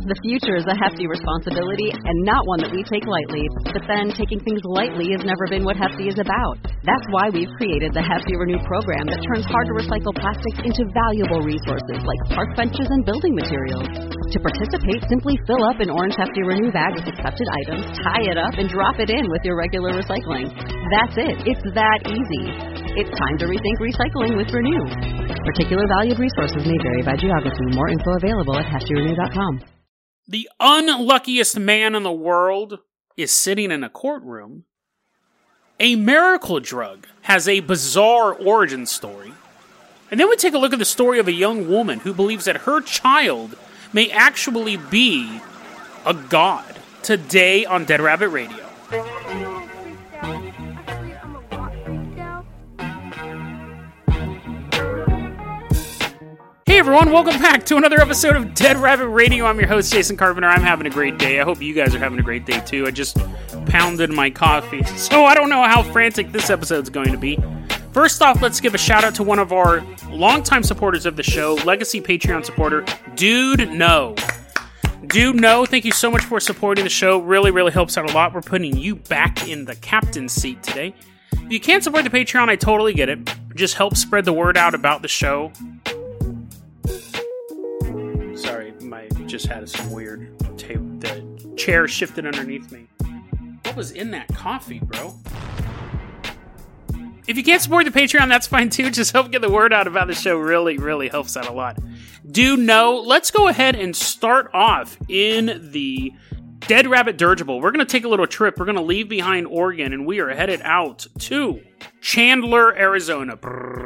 The future is a hefty responsibility and not one that we take lightly. But then, taking things lightly has never been what Hefty is about. That's why we've created the Hefty Renew program that turns hard-to-recycle plastics into valuable resources like park benches and building materials. To participate, simply fill up an orange Hefty Renew bag with accepted items, tie it up, and drop it in with your regular recycling. That's it. It's that easy. It's time to rethink recycling with Renew. Particular valued resources may vary by geography. More info available at heftyrenew.com. The unluckiest man in the world is sitting in a courtroom. A miracle drug has a bizarre origin story. And then we take a look at the story of a young woman who believes that her child may actually be a god. Today on Dead Rabbit Radio. Hey everyone, welcome back to another episode of Dead Rabbit Radio. I'm your host, Jason Carpenter. I'm having a great day. I hope you guys are having a great day too. I just pounded my coffee, so I don't know how frantic this episode's going to be. First off, let's give a shout out to one of our longtime supporters of the show, Legacy Patreon supporter, Dude No. Dude No, thank you so much for supporting the show. Really helps out a lot. We're putting you back in the captain's seat today. If you can't support the Patreon, I totally get it. Just help spread the word out about the show. Sorry, I just had some weird the chair shifted underneath me. What was in that coffee, bro? If you can't support the Patreon, that's fine too. Just help get the word out about the show. Really helps out a lot. Do know, let's go ahead and start off in the Dead Rabbit Dirigible. We're going to take a little trip. We're going to leave behind Oregon, and we are headed out to Chandler, Arizona.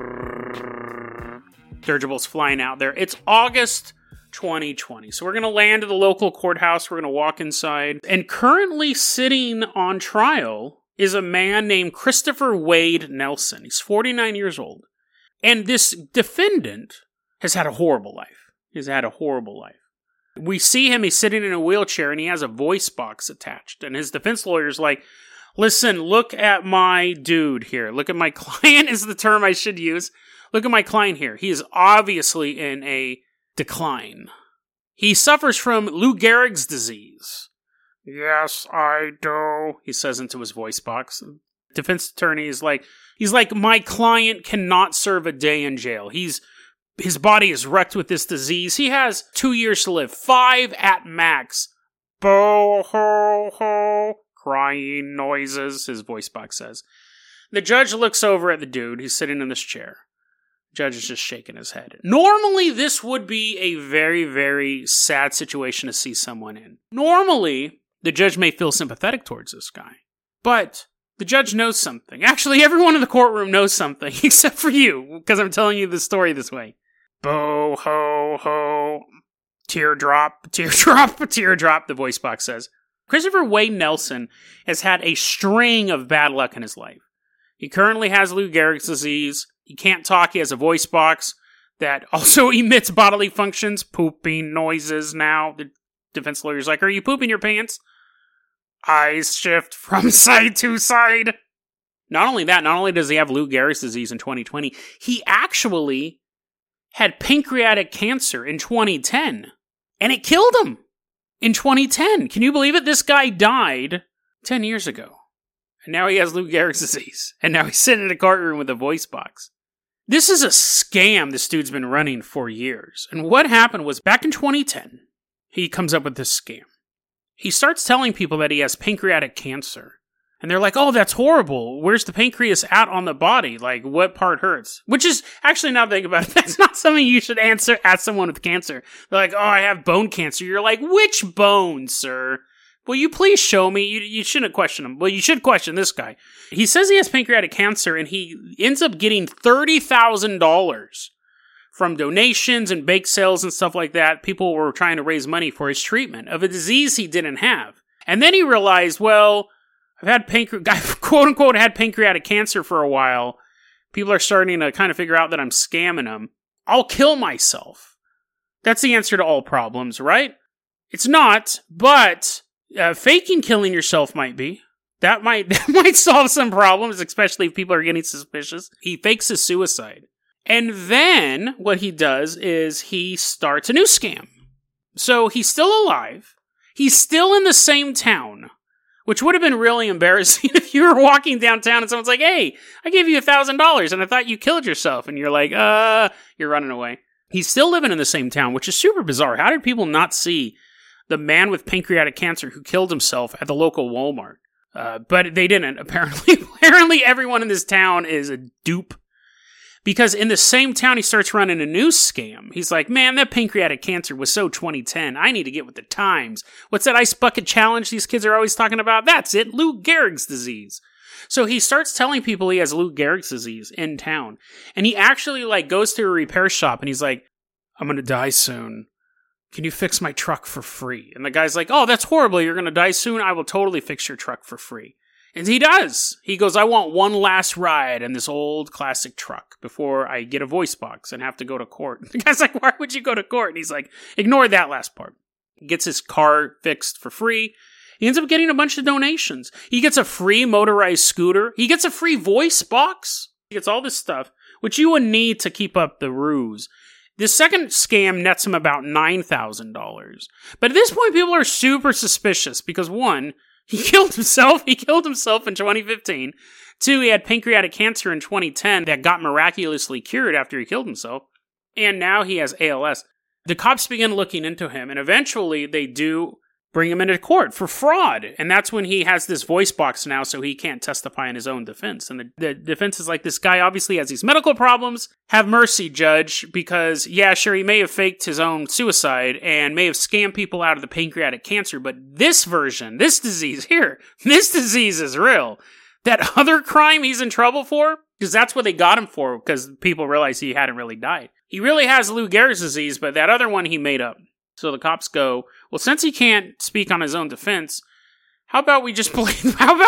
Dirigible's flying out there. It's August 2020. So we're going to land at the local courthouse. We're going to walk inside. And currently sitting on trial is a man named Christopher Wade Nelson. He's 49 years old. And this defendant has had a horrible life. We see him, he's sitting in a wheelchair, and he has a voice box attached. And his defense lawyer's like, listen, look at my dude here. Look at my client is the term I should use. Look at my client here. He is obviously in a decline. He suffers from Lou Gehrig's disease. Yes, I do, he says into his voice box. Defense attorney is like, my client cannot serve a day in jail. His body is wrecked with this disease. He has 2 years to live, 5 at max. Bo ho ho, crying noises, his voice box says. The judge looks over at the dude. He's sitting in this chair. Judge is just shaking his head. Normally, this would be a very sad situation to see someone in. Normally, the judge may feel sympathetic towards this guy. But the judge knows something. Actually, everyone in the courtroom knows something, except for you, because I'm telling you the story this way. Bo ho ho. Teardrop, the voice box says. Christopher Wade Nelson has had a string of bad luck in his life. He currently has Lou Gehrig's disease. He can't talk. He has a voice box that also emits bodily functions, pooping noises now. The defense lawyer's like, are you pooping your pants? Eyes shift from side to side. Not only does he have Lou Gehrig's disease in 2020, he actually had pancreatic cancer in 2010. And it killed him in 2010. Can you believe it? This guy died 10 years ago. And now he has Lou Gehrig's disease. And now he's sitting in a courtroom with a voice box. This is a scam this dude's been running for years. And what happened was back in 2010, he comes up with this scam. He starts telling people that he has pancreatic cancer. And they're like, oh, that's horrible. Where's the pancreas at on the body? Like, what part hurts? Which is, actually, now that I think about it, that's not something you should ask someone with cancer. They're like, oh, I have bone cancer. You're like, which bone, sir? Will you please show me? You shouldn't question him. Well, you should question this guy. He says he has pancreatic cancer, and he ends up getting $30,000 from donations and bake sales and stuff like that. People were trying to raise money for his treatment of a disease he didn't have. And then he realized, well, I've had quote-unquote had pancreatic cancer for a while. People are starting to kind of figure out that I'm scamming them. I'll kill myself. That's the answer to all problems, right? It's not, but faking killing yourself might be. That might solve some problems, especially if people are getting suspicious. He fakes his suicide. And then what he does is he starts a new scam. So he's still alive. He's still in the same town, which would have been really embarrassing if you were walking downtown and someone's like, hey, I gave you $1,000 and I thought you killed yourself. And you're like, you're running away. He's still living in the same town, which is super bizarre. How did people not see the man with pancreatic cancer who killed himself at the local Walmart? But they didn't, apparently. Apparently everyone in this town is a dupe. Because in the same town, he starts running a news scam. He's like, man, that pancreatic cancer was so 2010. I need to get with the times. What's that ice bucket challenge these kids are always talking about? That's it, Lou Gehrig's disease. So he starts telling people he has Lou Gehrig's disease in town. And he actually goes to a repair shop and he's like, I'm going to die soon. Can you fix my truck for free? And the guy's like, oh, that's horrible. You're going to die soon. I will totally fix your truck for free. And he does. He goes, I want one last ride in this old classic truck before I get a voice box and have to go to court. The guy's like, why would you go to court? And he's like, ignore that last part. He gets his car fixed for free. He ends up getting a bunch of donations. He gets a free motorized scooter. He gets a free voice box. He gets all this stuff, which you would need to keep up the ruse. The second scam nets him about $9,000. But at this point, people are super suspicious because, one, he killed himself. He killed himself in 2015. Two, he had pancreatic cancer in 2010 that got miraculously cured after he killed himself. And now he has ALS. The cops begin looking into him, and eventually they do bring him into court for fraud. And that's when he has this voice box now, so he can't testify in his own defense. And the defense is like, this guy obviously has these medical problems. Have mercy, judge, because, yeah, sure, he may have faked his own suicide and may have scammed people out of the pancreatic cancer, but this version, this disease here, this disease is real. That other crime he's in trouble for, because that's what they got him for, because people realized he hadn't really died. He really has Lou Gehrig's disease, but that other one he made up. So the cops go, well, since he can't speak on his own defense, how about we just play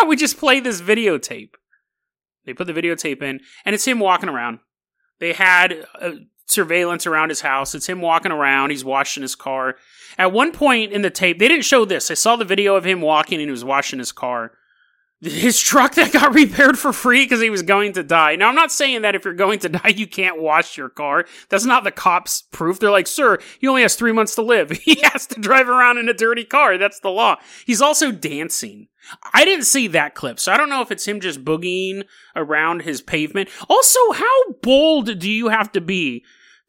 this videotape? They put the videotape in, and it's him walking around. They had surveillance around his house. It's him walking around. He's washing his car. At one point in the tape, they didn't show this. I saw the video of him walking, and he was washing his car. His truck that got repaired for free because he was going to die. Now, I'm not saying that if you're going to die, you can't wash your car. That's not the cops' proof. They're like, sir, he only has 3 months to live. He has to drive around in a dirty car. That's the law. He's also dancing. I didn't see that clip, so I don't know if it's him just boogieing around his pavement. Also, how bold do you have to be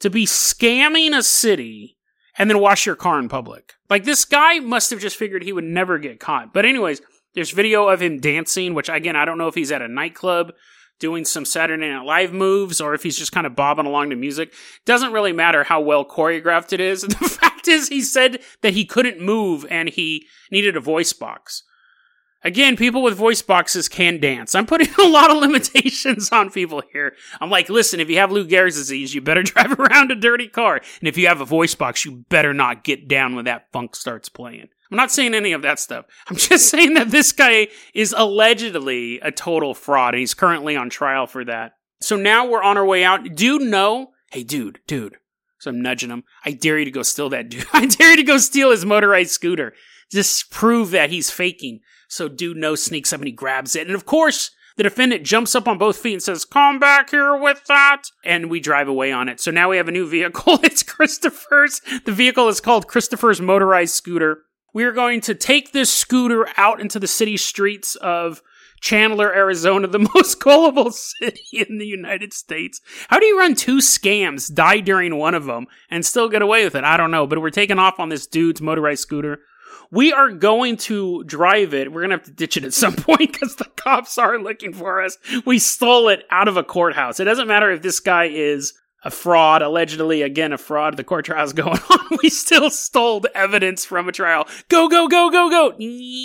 scamming a city and then wash your car in public? Like, this guy must have just figured he would never get caught. But anyways, there's video of him dancing, which, again, I don't know if he's at a nightclub doing some Saturday Night Live moves or if he's just kind of bobbing along to music. Doesn't really matter how well choreographed it is. The fact is, he said that he couldn't move and he needed a voice box. Again, people with voice boxes can dance. I'm putting a lot of limitations on people here. I'm like, listen, if you have Lou Gehrig's disease, you better drive around a dirty car. And if you have a voice box, you better not get down when that funk starts playing. I'm not saying any of that stuff. I'm just saying that this guy is allegedly a total fraud, and he's currently on trial for that. So now we're on our way out. Dude, no. Hey, dude. So I'm nudging him. I dare you to go steal that dude. I dare you to go steal his motorized scooter. Just prove that he's faking. So dude, no, sneaks up and he grabs it. And of course, the defendant jumps up on both feet and says, come back here with that. And we drive away on it. So now we have a new vehicle. It's Christopher's. The vehicle is called Christopher's Motorized Scooter. We are going to take this scooter out into the city streets of Chandler, Arizona, the most gullible city in the United States. How do you run 2 scams, die during one of them, and still get away with it? I don't know, but we're taking off on this dude's motorized scooter. We are going to drive it. We're going to have to ditch it at some point because the cops are looking for us. We stole it out of a courthouse. It doesn't matter if this guy is a fraud, allegedly, again, a fraud. The court trial is going on. We still stole evidence from a trial. Go, go, go, go, go.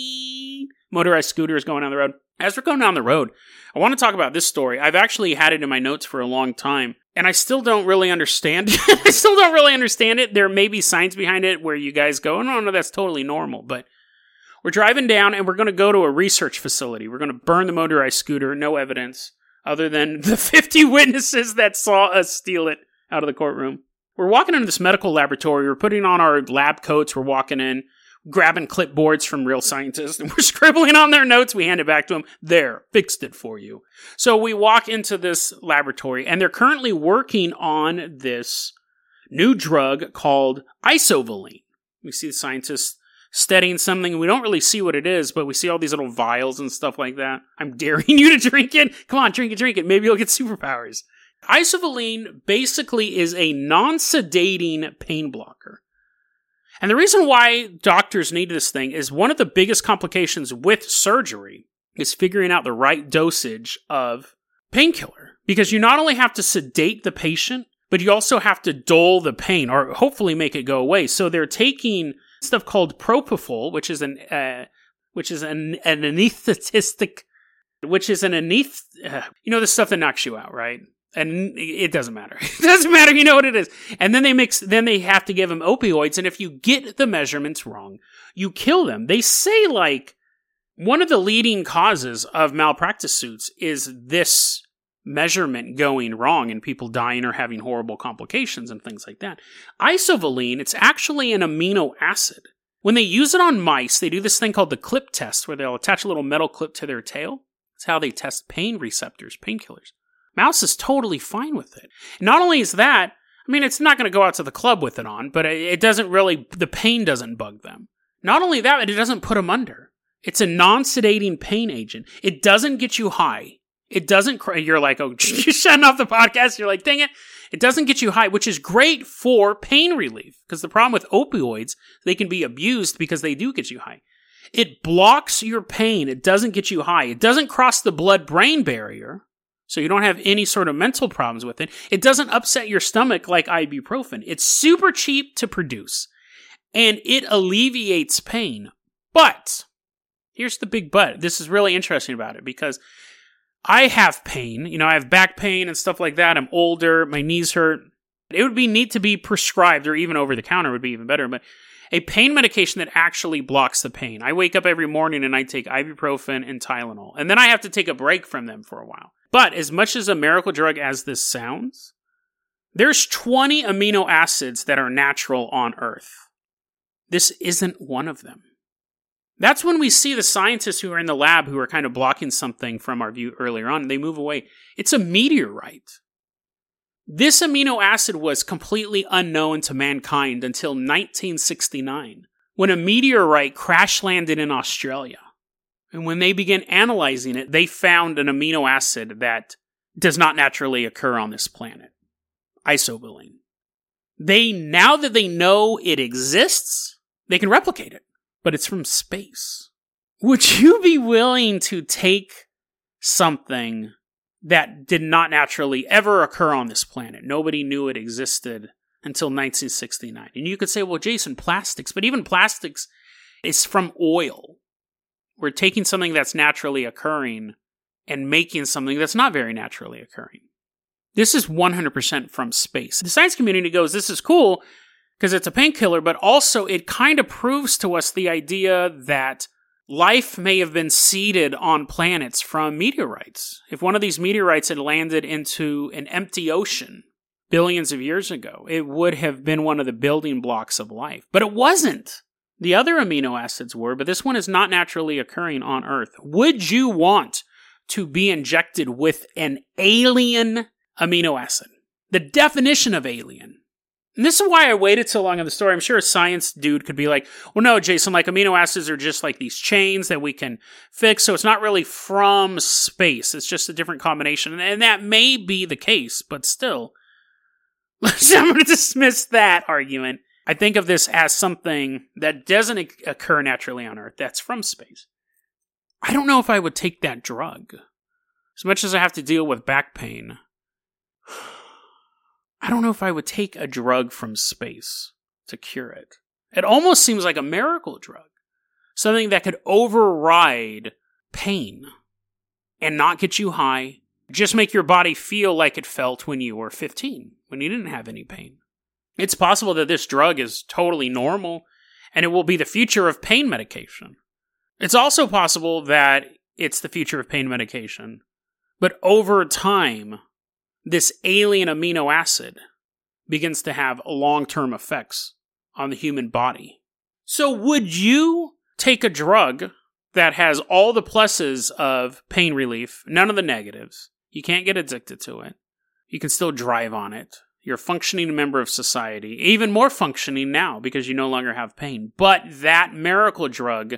Motorized scooter is going down the road. As we're going down the road, I want to talk about this story. I've actually had it in my notes for a long time, and I still don't really understand it. There may be signs behind it where you guys go, no, that's totally normal. But we're driving down, and we're going to go to a research facility. We're going to burn the motorized scooter, no evidence, other than the 50 witnesses that saw us steal it out of the courtroom. We're walking into this medical laboratory. We're putting on our lab coats. We're walking in, grabbing clipboards from real scientists, and we're scribbling on their notes. We hand it back to them. There, fixed it for you. So we walk into this laboratory, and they're currently working on this new drug called isovaline. We see the scientists studying something, and we don't really see what it is, but we see all these little vials and stuff like that. I'm daring you to drink it. Come on, drink it. Maybe you'll get superpowers. Isovalene basically is a non-sedating pain blocker. And the reason why doctors need this thing is one of the biggest complications with surgery is figuring out the right dosage of painkiller. Because you not only have to sedate the patient, but you also have to dull the pain, or hopefully make it go away. So they're taking stuff called propofol, which is an anesthetist, you know, the stuff that knocks you out, right? And it doesn't matter. It doesn't matter. You know what it is. And then they have to give them opioids. And if you get the measurements wrong, you kill them. They say, like, one of the leading causes of malpractice suits is this measurement going wrong and people dying or having horrible complications and things like that. Isovalene, it's actually an amino acid. When they use it on mice, they do this thing called the clip test, where they'll attach a little metal clip to their tail. It's how they test pain receptors, painkillers. Mouse is totally fine with it. Not only is that, I mean, it's not going to go out to the club with it on, but it doesn't really, the pain doesn't bug them. Not only that, but it doesn't put them under. It's a non-sedating pain agent. It doesn't get you high. It doesn't, you're like, oh, you're shutting off the podcast. You're like, dang it. It doesn't get you high, which is great for pain relief. Because the problem with opioids, they can be abused because they do get you high. It blocks your pain. It doesn't get you high. It doesn't cross the blood-brain barrier. So you don't have any sort of mental problems with it. It doesn't upset your stomach like ibuprofen. It's super cheap to produce. And it alleviates pain. But, here's the big but. This is really interesting about it because I have pain. You know, I have back pain and stuff like that. I'm older. My knees hurt. It would be neat to be prescribed, or even over the counter would be even better, but a pain medication that actually blocks the pain. I wake up every morning and I take ibuprofen and Tylenol. And then I have to take a break from them for a while. But as much as a miracle drug as this sounds, there's 20 amino acids that are natural on Earth. This isn't one of them. That's when we see the scientists who are in the lab who are kind of blocking something from our view earlier on, and they move away. It's a meteorite. This amino acid was completely unknown to mankind until 1969, when a meteorite crash landed in Australia. And when they began analyzing it, they found an amino acid that does not naturally occur on this planet. Isovalene. Now that they know it exists, they can replicate it. But it's from space. Would you be willing to take something that did not naturally ever occur on this planet? Nobody knew it existed until 1969. And you could say, well, Jason, plastics. But even plastics is from oil. We're taking something that's naturally occurring and making something that's not very naturally occurring. This is 100% from space. The science community goes, this is cool because it's a painkiller, but also it kind of proves to us the idea that life may have been seeded on planets from meteorites. If one of these meteorites had landed into an empty ocean billions of years ago, it would have been one of the building blocks of life. But it wasn't. The other amino acids were, but this one is not naturally occurring on Earth. Would you want to be injected with an alien amino acid? The definition of alien. And this is why I waited so long in the story. I'm sure a science dude could be like, well, no, Jason, like amino acids are just like these chains that we can fix. So it's not really from space. It's just a different combination. And that may be the case, but still, I'm going to dismiss that argument. I think of this as something that doesn't occur naturally on Earth, that's from space. I don't know if I would take that drug. As much as I have to deal with back pain, I don't know if I would take a drug from space to cure it. It almost seems like a miracle drug. Something that could override pain and not get you high, just make your body feel like it felt when you were 15, when you didn't have any pain. It's possible that this drug is totally normal and it will be the future of pain medication. It's also possible that it's the future of pain medication, but over time, this alien amino acid begins to have long-term effects on the human body. So would you take a drug that has all the pluses of pain relief, none of the negatives? You can't get addicted to it. You can still drive on it. You're a functioning member of society. Even more functioning now because you no longer have pain. But that miracle drug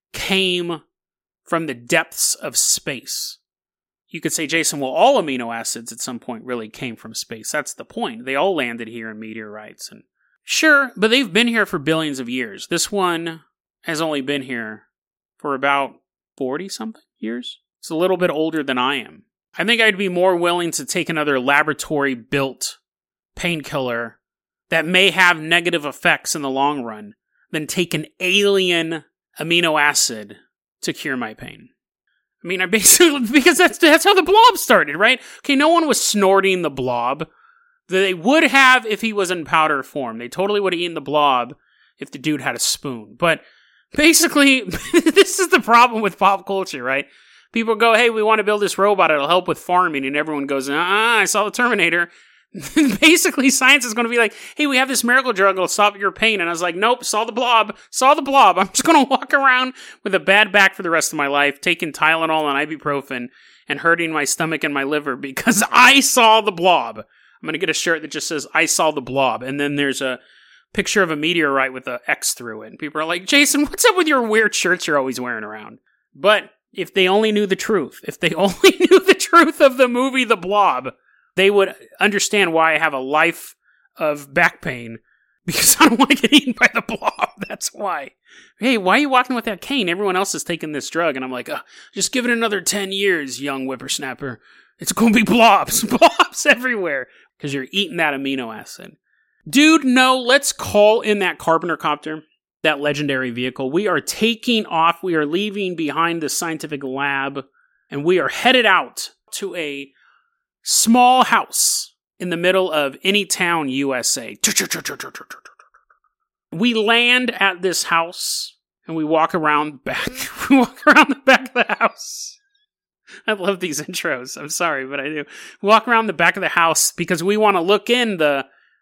came from the depths of space. You could say, Jason, well, all amino acids at some point really came from space. That's the point. They all landed here in meteorites. And sure, but they've been here for billions of years. This one has only been here for about 40-something years. It's a little bit older than I am. I think I'd be more willing to take another laboratory-built painkiller that may have negative effects in the long run than take an alien amino acid to cure my pain. I mean, I basically, because that's how the blob started, right? Okay, no one was snorting the blob. They would have if he was in powder form. They totally would have eaten the blob if the dude had a spoon. But basically, this is the problem with pop culture, right? People go, hey, we want to build this robot, it'll help with farming, and everyone goes, I saw the Terminator. Basically, science is going to be like, hey, we have this miracle drug that'll stop your pain. And I was like, nope, saw the blob. I'm just going to walk around with a bad back for the rest of my life, taking Tylenol and ibuprofen and hurting my stomach and my liver because I saw the blob. I'm going to get a shirt that just says, I saw the blob. And then there's a picture of a meteorite with an X through it. And people are like, Jason, what's up with your weird shirts you're always wearing around? But if they only knew the truth, if they only knew the truth of the movie The Blob, they would understand why I have a life of back pain, because I don't want to get eaten by the blob. That's why. Hey, why are you walking with that cane? Everyone else is taking this drug. And I'm like, just give it another 10 years, young whippersnapper. It's going to be blobs. Blobs everywhere. Because you're eating that amino acid. Dude, no, let's call in that Carpenter copter, that legendary vehicle. We are taking off. We are leaving behind the scientific lab. And we are headed out to a small house in the middle of any town, USA. We land at this house and we walk around back. We walk around the back of the house. I love these intros. I'm sorry, but I do. We walk around the back of the house because we want to look in the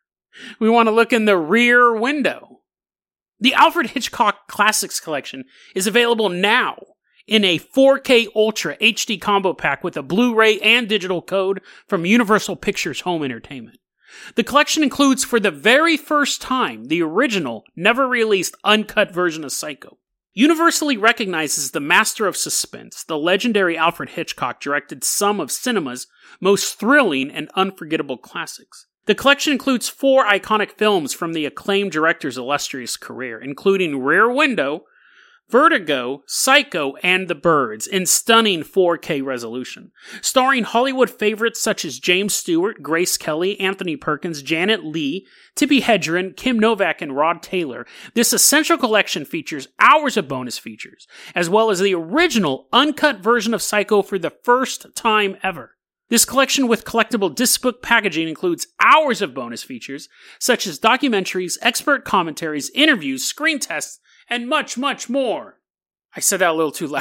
rear window. The Alfred Hitchcock Classics Collection is available now in a 4K Ultra HD combo pack with a Blu-ray and digital code from Universal Pictures Home Entertainment. The collection includes, for the very first time, the original, never-released, uncut version of Psycho. Universally recognized as the master of suspense, the legendary Alfred Hitchcock directed some of cinema's most thrilling and unforgettable classics. The collection includes 4 iconic films from the acclaimed director's illustrious career, including Rear Window, Vertigo, Psycho, and The Birds in stunning 4K resolution. Starring Hollywood favorites such as James Stewart, Grace Kelly, Anthony Perkins, Janet Leigh, Tippi Hedren, Kim Novak, and Rod Taylor, this essential collection features hours of bonus features, as well as the original uncut version of Psycho for the first time ever. This collection with collectible disc book packaging includes hours of bonus features, such as documentaries, expert commentaries, interviews, screen tests, and much, much more. I said that a little too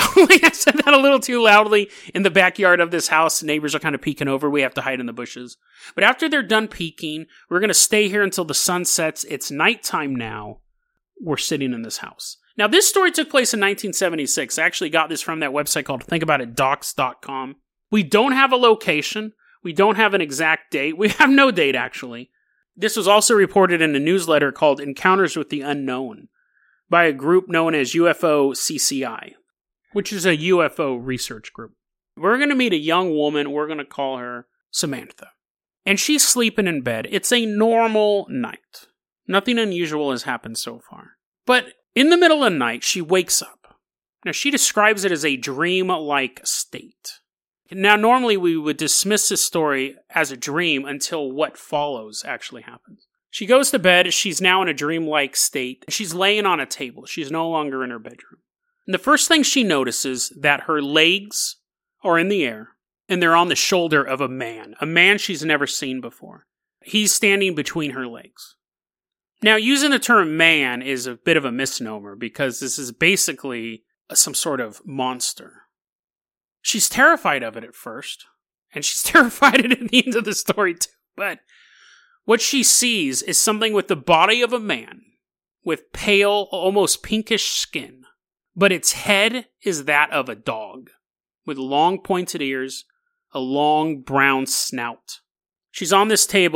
loudly. In the backyard of this house. Neighbors are kind of peeking over. We have to hide in the bushes. But after they're done peeking, we're going to stay here until the sun sets. It's nighttime now. We're sitting in this house. Now, this story took place in 1976. I actually got this from that website called thinkabouitdocs.com. We don't have a location. We don't have an exact date. We have no date, actually. This was also reported in a newsletter called Encounters with the Unknown by a group known as UFO CCI, which is a UFO research group. We're going to meet a young woman. We're going to call her Samantha. And she's sleeping in bed. It's a normal night. Nothing unusual has happened so far. But in the middle of the night, she wakes up. Now, she describes it as a dream-like state. Now, normally we would dismiss this story as a dream until what follows actually happens. She goes to bed. She's now in a dreamlike state. She's laying on a table. She's no longer in her bedroom. And the first thing she notices that her legs are in the air, and they're on the shoulder of a man she's never seen before. He's standing between her legs. Now, using the term man is a bit of a misnomer because this is basically some sort of monster. She's terrified of it at first, and she's terrified at the end of the story too, but what she sees is something with the body of a man, with pale, almost pinkish skin, but its head is that of a dog, with long pointed ears, a long brown snout. She's on this table,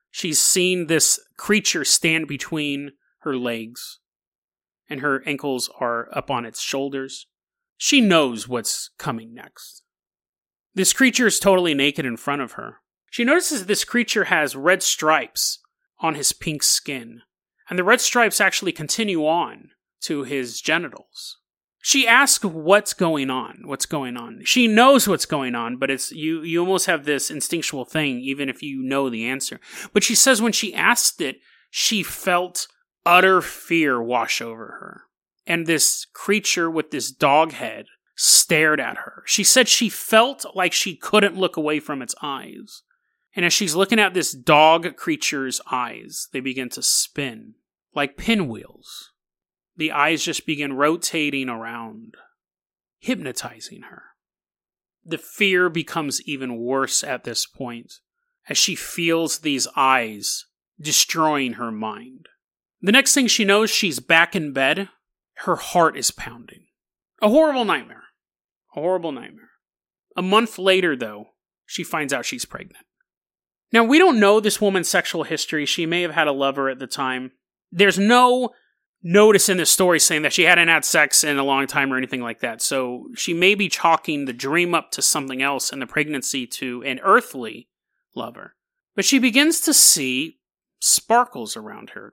She's seen this creature stand between her legs, and her ankles are up on its shoulders. She knows what's coming next. This creature is totally naked in front of her. She notices this creature has red stripes on his pink skin, and the red stripes actually continue on to his genitals. She asks what's going on. She knows what's going on, but it's you almost have this instinctual thing, even if you know the answer. But she says when she asked it, she felt utter fear wash over her. And this creature with this dog head stared at her. She said she felt like she couldn't look away from its eyes. And as she's looking at this dog creature's eyes, they begin to spin like pinwheels. The eyes just begin rotating around, hypnotizing her. The fear becomes even worse at this point as she feels these eyes destroying her mind. The next thing she knows, she's back in bed. Her heart is pounding. A horrible nightmare. A horrible nightmare. A month later, though, she finds out she's pregnant. Now, we don't know this woman's sexual history. She may have had a lover at the time. There's no notice in this story saying that she hadn't had sex in a long time or anything like that. So she may be chalking the dream up to something else and the pregnancy to an earthly lover. But she begins to see sparkles around her.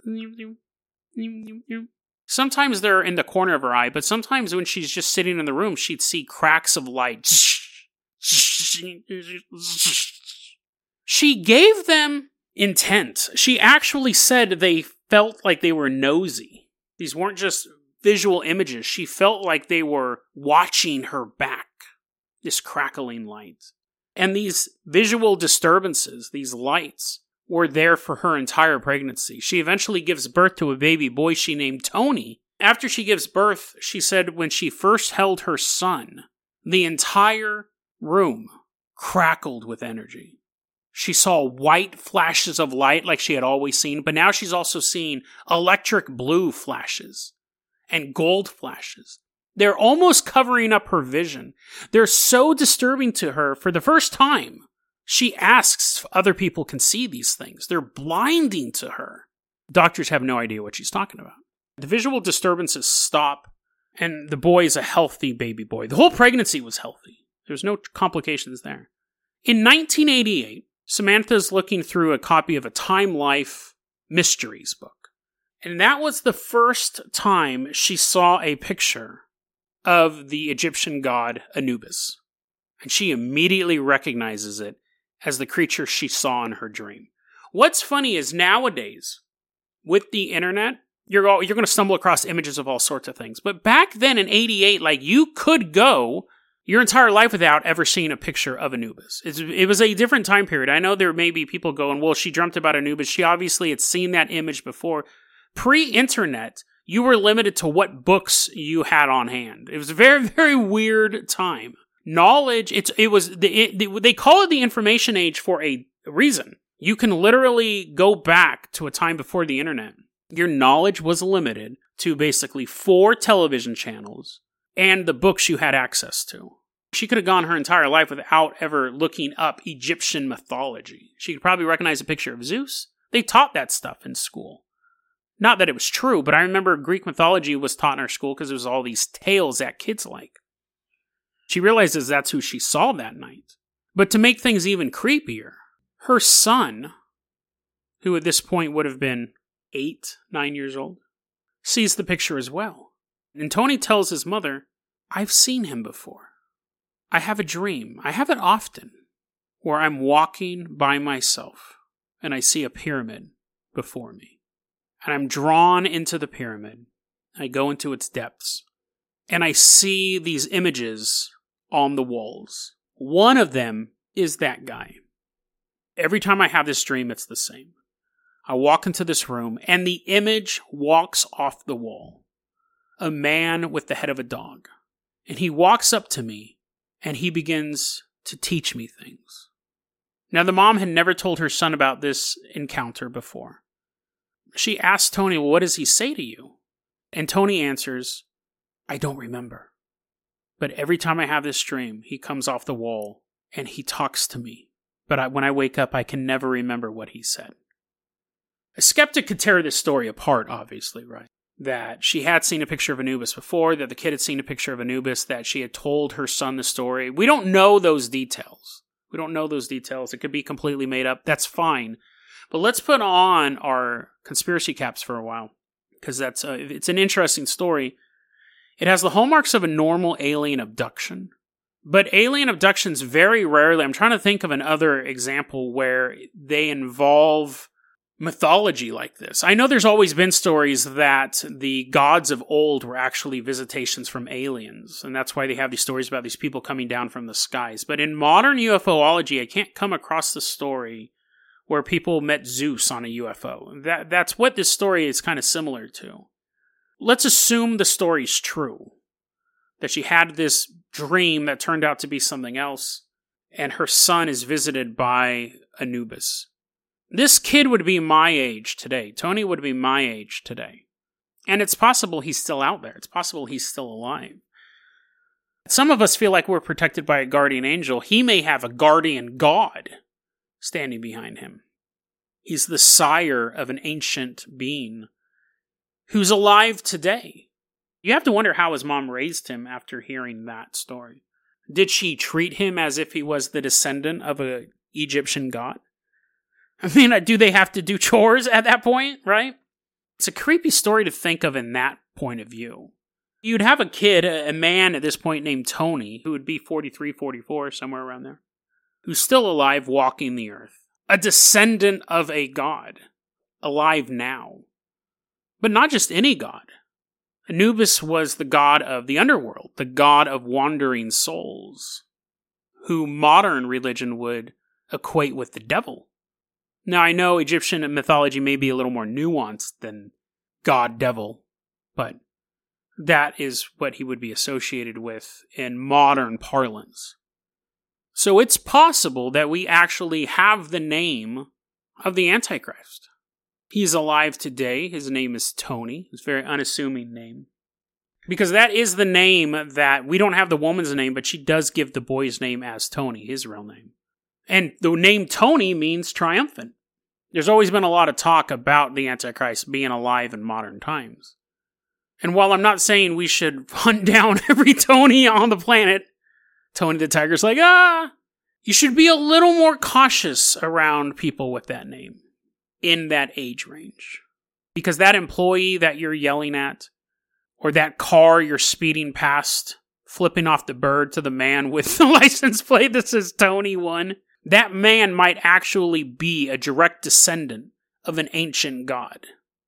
Sometimes they're in the corner of her eye, but sometimes when she's just sitting in the room, she'd see cracks of light. She gave them intent. She actually said they felt like they were nosy. These weren't just visual images. She felt like they were watching her back. This crackling light. And these visual disturbances, these lights, were there for her entire pregnancy. She eventually gives birth to a baby boy she named Tony. After she gives birth, she said when she first held her son, the entire room crackled with energy. She saw white flashes of light like she had always seen, but now she's also seeing electric blue flashes and gold flashes. They're almost covering up her vision. They're so disturbing to her for the first time. She asks if other people can see these things. They're blinding to her. Doctors have no idea what she's talking about. The visual disturbances stop, and the boy is a healthy baby boy. The whole pregnancy was healthy. There's no complications there. In 1988, Samantha's looking through a copy of a Time Life Mysteries book. And that was the first time she saw a picture of the Egyptian god Anubis. And she immediately recognizes it as the creature she saw in her dream. What's funny is nowadays, with the internet, you're going to stumble across images of all sorts of things. But back then in 88, you could go your entire life without ever seeing a picture of Anubis. It was a different time period. I know there may be people going, well, she dreamt about Anubis. She obviously had seen that image before. Pre-internet, you were limited to what books you had on hand. It was a very, very weird time. Knowledge, they call it the information age for a reason. You can literally go back to a time before the internet. Your knowledge was limited to basically 4 television channels and the books you had access to. She could have gone her entire life without ever looking up Egyptian mythology. She could probably recognize a picture of Zeus. They taught that stuff in school. Not that it was true, but I remember Greek mythology was taught in our school because it was all these tales that kids like. She realizes that's who she saw that night. But to make things even creepier, her son, who at this point would have been 8, 9 years old, sees the picture as well. And Tony tells his mother, I've seen him before. I have a dream. I have it often, where I'm walking by myself and I see a pyramid before me. And I'm drawn into the pyramid. I go into its depths. And I see these images on the walls. One of them is that guy. Every time I have this dream, it's the same. I walk into this room, and the image walks off the wall. A man with the head of a dog. And he walks up to me, and he begins to teach me things. Now, the mom had never told her son about this encounter before. She asked Tony, well, what does he say to you? And Tony answers, I don't remember. But every time I have this dream, he comes off the wall, and he talks to me. But when I wake up, I can never remember what he said. A skeptic could tear this story apart, obviously, right? That she had seen a picture of Anubis before, that the kid had seen a picture of Anubis, that she had told her son the story. We don't know those details. It could be completely made up. That's fine. But let's put on our conspiracy caps for a while, because it's an interesting story. It has the hallmarks of a normal alien abduction. But alien abductions very rarely, I'm trying to think of another example where they involve mythology like this. I know there's always been stories that the gods of old were actually visitations from aliens, and that's why they have these stories about these people coming down from the skies. But in modern UFOlogy, I can't come across the story where people met Zeus on a UFO. That's what this story is kind of similar to. Let's assume the story's true, that she had this dream that turned out to be something else, and her son is visited by Anubis. This kid would be my age today. Tony would be my age today. And it's possible he's still out there. It's possible he's still alive. Some of us feel like we're protected by a guardian angel. He may have a guardian god standing behind him. He's the sire of an ancient being who's alive today. You have to wonder how his mom raised him after hearing that story. Did she treat him as if he was the descendant of an Egyptian god? I mean, do they have to do chores at that point, right? It's a creepy story to think of in that point of view. You'd have a kid, a man at this point named Tony, who would be 43, 44, somewhere around there, who's still alive walking the earth. A descendant of a god, alive now. But not just any god. Anubis was the god of the underworld, the god of wandering souls, who modern religion would equate with the devil. Now, I know Egyptian mythology may be a little more nuanced than god-devil, but that is what he would be associated with in modern parlance. So it's possible that we actually have the name of the Antichrist. He's alive today. His name is Tony. It's a very unassuming name. Because that is the name that, we don't have the woman's name, but she does give the boy's name as Tony, his real name. And the name Tony means triumphant. There's always been a lot of talk about the Antichrist being alive in modern times. And while I'm not saying we should hunt down every Tony on the planet, Tony the Tiger's like, you should be a little more cautious around people with that name in that age range. Because that employee that you're yelling at, or that car you're speeding past, flipping off the bird to the man with the license plate that says Tony 1, that man might actually be a direct descendant of an ancient god.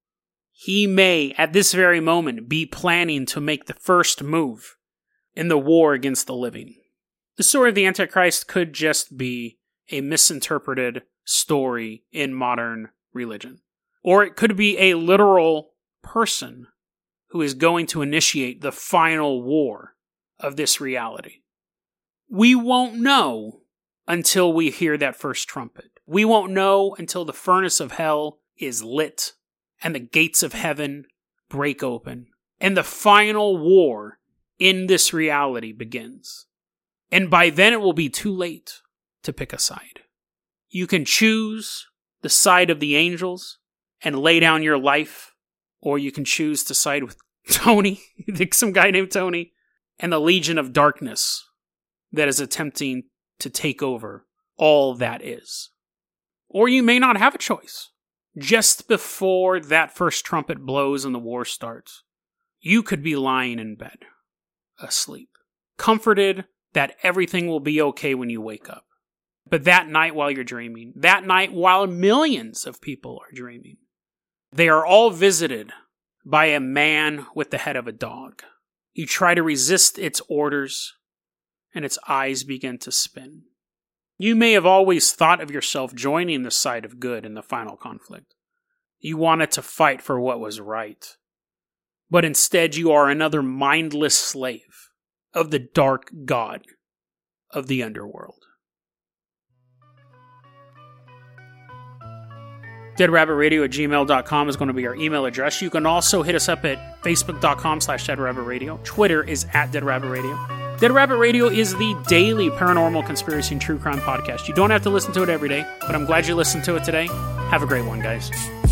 He may, at this very moment, be planning to make the first move in the war against the living. The story of the Antichrist could just be a misinterpreted story in modern religion. Or it could be a literal person who is going to initiate the final war of this reality. We won't know until we hear that first trumpet. We won't know until the furnace of hell is lit and the gates of heaven break open and the final war in this reality begins. And by then it will be too late to pick a side. You can choose the side of the angels and lay down your life, or you can choose to side with Tony, some guy named Tony, and the Legion of Darkness that is attempting to take over all that is. Or you may not have a choice. Just before that first trumpet blows and the war starts, you could be lying in bed, asleep, comforted that everything will be okay when you wake up. But that night while you're dreaming, that night while millions of people are dreaming, they are all visited by a man with the head of a dog. You try to resist its orders, and its eyes begin to spin. You may have always thought of yourself joining the side of good in the final conflict. You wanted to fight for what was right. But instead you are another mindless slave of the dark god of the underworld. DeadRabbitRadio@gmail.com is going to be our email address. You can also hit us up at Facebook.com/DeadRabbitRadio. Twitter is @DeadRabbitRadio. Dead Rabbit Radio is the daily paranormal conspiracy and true crime podcast. You don't have to listen to it every day, but I'm glad you listened to it today. Have a great one, guys.